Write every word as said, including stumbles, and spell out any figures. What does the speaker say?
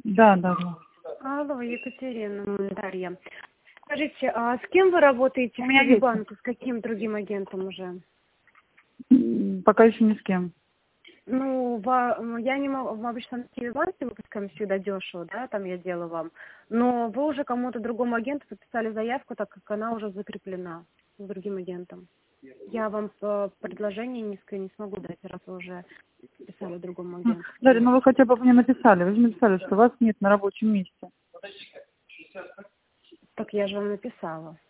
Да, да, да. Алло, Екатерина, м, Дарья. Скажите, а с кем вы работаете У в меня есть. Киевбанке? С каким другим агентом уже? М, Пока еще ни с кем. Ну, ва- м, я не могу, мы обычно на Киевбанке выпускаем всегда дешево, да, там я делаю вам. Но вы уже кому-то другому агенту подписали заявку, так как она уже закреплена с другим агентом. Я вам э, предложение низкое не смогу дать, раз вы уже подписали другому М, агенту. Дарья, ну вы хотя бы мне написали. Вы же написали, что вас нет на рабочем месте. Так я же вам написала.